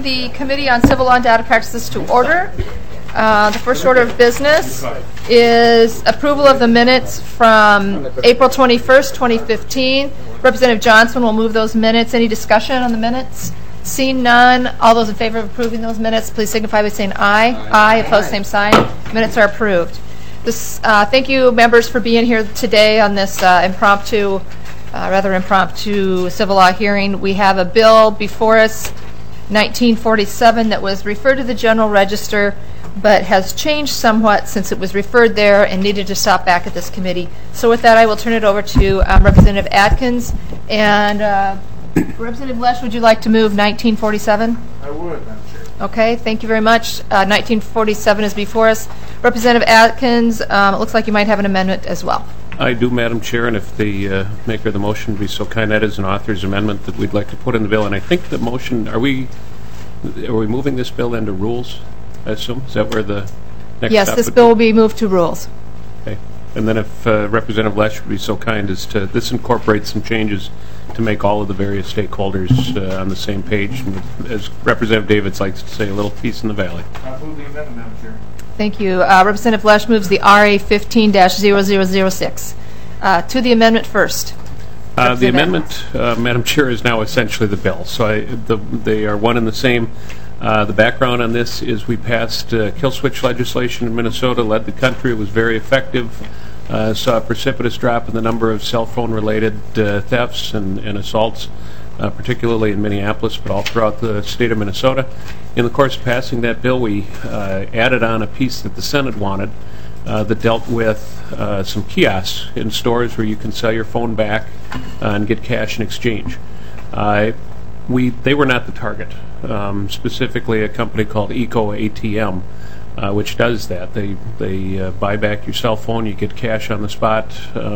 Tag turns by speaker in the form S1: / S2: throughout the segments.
S1: the Committee on Civil Law and Data Practices to order. The first order of business is approval of the minutes from April 21st, 2015. Representative Johnson will move those minutes. Any discussion on the minutes? Seeing none, all those in favor of approving those minutes, please signify by saying aye. Aye. Opposed, same sign. Minutes are approved. Thank you, members, for being here today on this rather impromptu civil law hearing. We have a bill before us, 1947, that was referred to the General Register, but has changed somewhat since it was referred there and needed to stop back at this committee. So with that, I will turn it over to Representative Atkins. And Representative Lesch, would you like to move 1947?
S2: I would, Madam Chair.
S1: Okay, thank you very much. 1947 is before us. Representative Atkins, it looks like you might have an amendment as well.
S3: I do, Madam Chair, and if the maker of the motion would be so kind, that is an author's amendment that we'd like to put in the bill. And I think the motion, are we moving this bill into rules, I assume? Is that where the next
S1: Yes,
S3: step
S1: this
S3: would
S1: bill
S3: be?
S1: will be moved to rules.
S3: Okay. And then if Representative Lesch would be so kind as to, this incorporates some changes to make all of the various stakeholders on the same page. And as Representative Davids likes to say, a little peace in the valley.
S2: I move the amendment, Madam Chair.
S1: Thank you. Representative Lesch moves the RA 15-0006. To the amendment first.
S3: The amendment, Madam Chair, is now essentially the bill. So they are one and the same. The background on this is we passed kill switch legislation in Minnesota, led the country. It was very effective. Saw a precipitous drop in the number of cell phone-related thefts and assaults, particularly in Minneapolis, but all throughout the state of Minnesota. In the course of passing that bill, we added on a piece that the Senate wanted that dealt with some kiosks in stores where you can sell your phone back and get cash in exchange. They were not the target. Specifically, a company called Eco ATM, which does that. They buy back your cell phone, you get cash on the spot.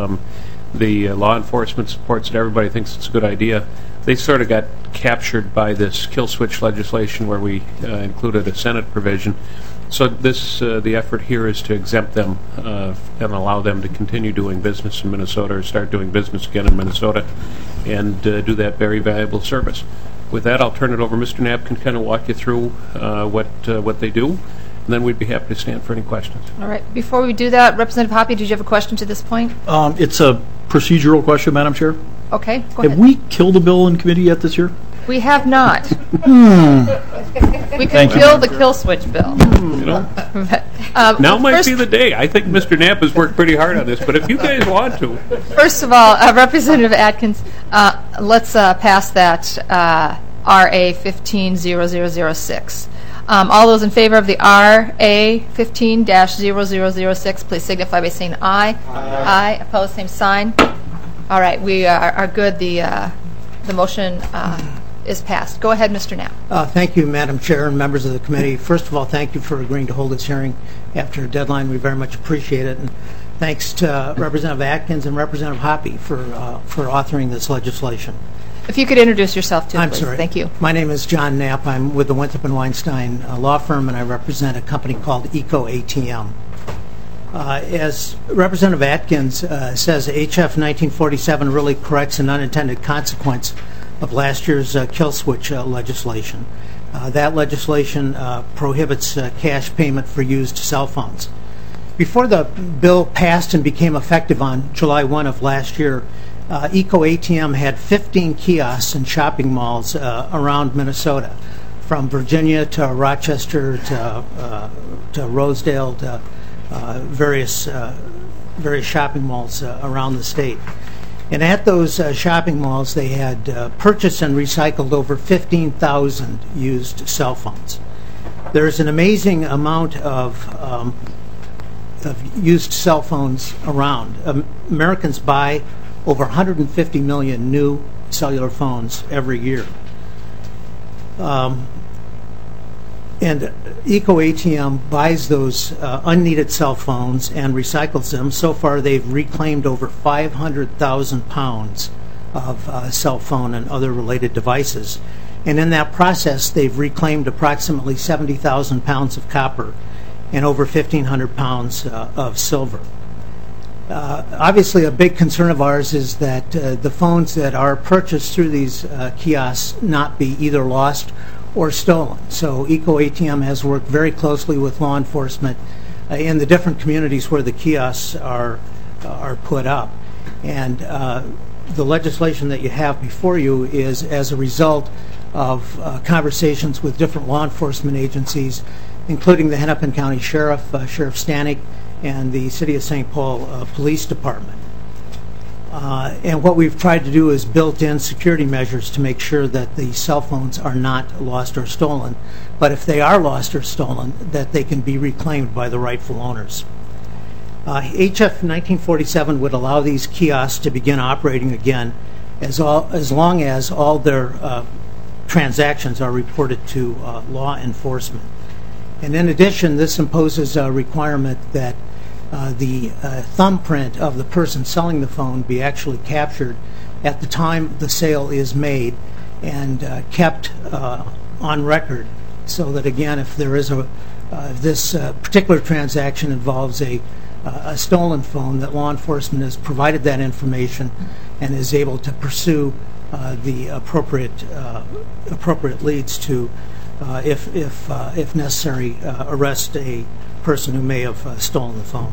S3: The law enforcement supports it. Everybody thinks it's a good idea. They sort of got captured by this kill switch legislation where we included a Senate provision. So the effort here is to exempt them and allow them to continue doing business in Minnesota or start doing business again in Minnesota and do that very valuable service. With that, I'll turn it over. Mr. Knapp can kind of walk you through what they do, and then we'd be happy to stand for any questions.
S1: All right. Before we do that, Representative Hoppe, did you have a question to this point?
S4: It's a procedural question, Madam Chair.
S1: Okay, go ahead.
S4: Have we killed a bill in committee yet this year?
S1: We have not. We can kill the kill switch bill.
S3: You know, now might be the day. I think Mr. Knapp has worked pretty hard on this, but if you guys want to.
S1: First of all, Representative Atkins, let's pass that RA 15-0006. All those in favor of the RA 15-0006, please signify by saying aye. Aye. Opposed, same sign. All right, we are good. The motion is passed. Go ahead, Mr. Knapp.
S5: Thank you, Madam Chair and members of the committee. First of all, thank you for agreeing to hold this hearing after a deadline. We very much appreciate it. And thanks to Representative Atkins and Representative Hoppe for authoring this legislation.
S1: If you could introduce yourself, too,
S5: I'm
S1: please.
S5: sorry.
S1: Thank you.
S5: My name is John Knapp. I'm with the Winthrop & Weinstein law firm, and I represent a company called Eco ATM. As Representative Atkins says, HF 1947 really corrects an unintended consequence of last year's kill switch legislation. That legislation prohibits cash payment for used cell phones. Before the bill passed and became effective on July 1 of last year, Eco ATM had 15 kiosks in shopping malls around Minnesota, from Virginia to Rochester to Rosedale to various shopping malls around the state. And at those shopping malls, they had purchased and recycled over 15,000 used cell phones. There's an amazing amount of used cell phones around. Americans buy over 150 million new cellular phones every year. And Eco ATM buys those unneeded cell phones and recycles them. So far, they've reclaimed over 500,000 pounds of cell phone and other related devices. And in that process, they've reclaimed approximately 70,000 pounds of copper and over 1,500 pounds of silver. Obviously, a big concern of ours is that the phones that are purchased through these kiosks not be either lost or stolen. So EcoATM has worked very closely with law enforcement in the different communities where the kiosks are put up. And the legislation that you have before you is as a result of conversations with different law enforcement agencies, including the Hennepin County Sheriff, Sheriff Stanek, and the City of St. Paul Police Department. And what we've tried to do is built in security measures to make sure that the cell phones are not lost or stolen, but if they are lost or stolen, that they can be reclaimed by the rightful owners. HF 1947 would allow these kiosks to begin operating again as long as all their transactions are reported to law enforcement. And in addition, this imposes a requirement that the thumbprint of the person selling the phone be actually captured at the time the sale is made and kept on record, so that again, if there is this particular transaction involves a stolen phone, that law enforcement has provided that information and is able to pursue the appropriate leads to, if necessary, arrest a person who may have stolen the phone.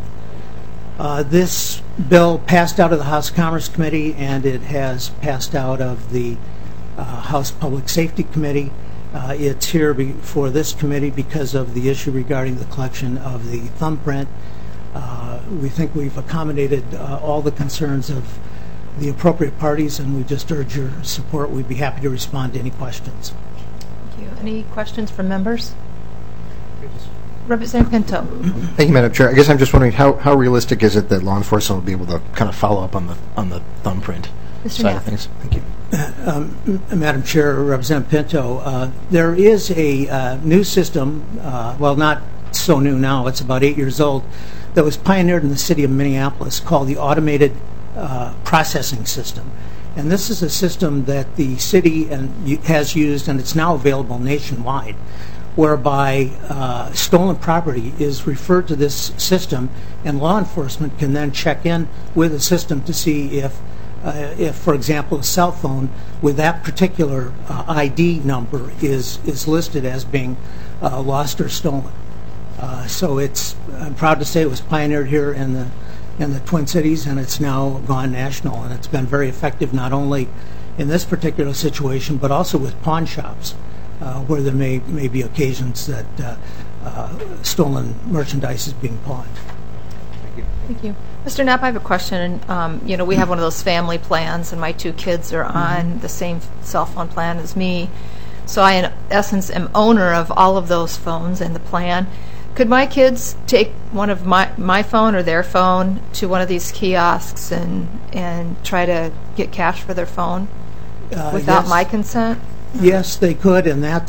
S5: This bill passed out of the House Commerce Committee, and it has passed out of the House Public Safety Committee. It's here before this committee because of the issue regarding the collection of the thumbprint. We think we've accommodated all the concerns of the appropriate parties, and we just urge your support. We'd be happy to respond to any questions.
S1: Thank you. Any questions from members? Representative Pinto.
S6: Thank you, Madam Chair. I guess I'm just wondering how realistic is it that law enforcement will be able to kind of follow up on the thumbprint side of things? Thank you.
S5: Madam Chair, Representative Pinto, there is a new system, well, not so new now, it's about 8 years old, that was pioneered in the city of Minneapolis called the Automated Processing System. And this is a system that the city has used, and it's now available nationwide, whereby stolen property is referred to this system, and law enforcement can then check in with the system to see if, for example, a cell phone with that particular ID number is listed as being lost or stolen. So I'm proud to say it was pioneered here in the Twin Cities, and it's now gone national, and it's been very effective not only in this particular situation, but also with pawn shops, where there may be occasions that stolen merchandise is being pawned.
S1: Thank you. Mr. Knapp, I have a question. We have one of those family plans, and my 2 kids are on the same cell phone plan as me. So I, in essence, am owner of all of those phones and the plan. Could my kids take one of my phone or their phone to one of these kiosks and try to get cash for their phone without my consent?
S5: Yes, they could, and that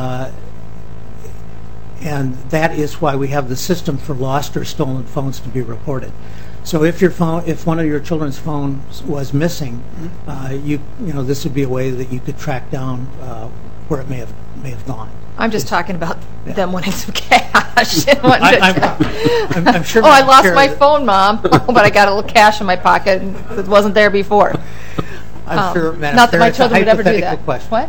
S5: is why we have the system for lost or stolen phones to be reported. So if one of your children's phones was missing, this would be a way that you could track down where it may have gone.
S1: I'm just talking about them wanting some cash.
S5: I'm sure.
S1: I lost my phone, Mom, but I got a little cash in my pocket, and it wasn't there before.
S5: I'm sure, Madam
S1: not that
S5: Chair,
S1: my
S5: it's
S1: children would
S5: a
S1: ever do
S5: hypothetical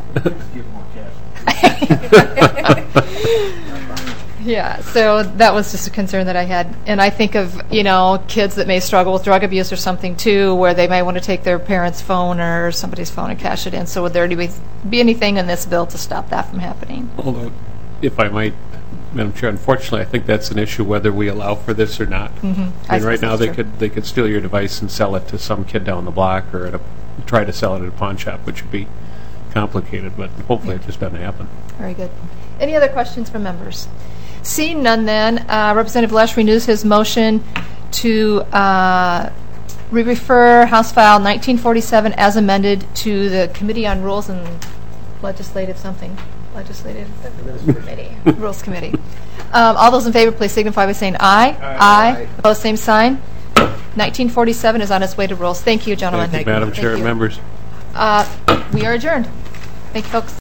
S1: that.
S5: question.
S1: What? Yeah, so that was just a concern that I had. And I think of, kids that may struggle with drug abuse or something, too, where they may want to take their parent's phone or somebody's phone and cash it in. So would there be anything in this bill to stop that from happening?
S3: Although, if I might, Madam Chair, unfortunately, I think that's an issue whether we allow for this or not.
S1: Mm-hmm.
S3: And right now, they could steal your device and sell it to some kid down the block, or try to sell it at a pawn shop, which would be complicated, but hopefully it just doesn't happen.
S1: Very good. Any other questions from members? Seeing none, then, Representative Lesh renews his motion to refer House File 1947 as amended to the Committee on Rules and Legislative Committee. Rules Committee. All those in favor, please signify by saying aye. Aye. Opposed, same sign. 1947 is on its way to rules. Thank you, gentlemen.
S3: Thank you, Madam Chair and members.
S1: We are adjourned. Thank you, folks.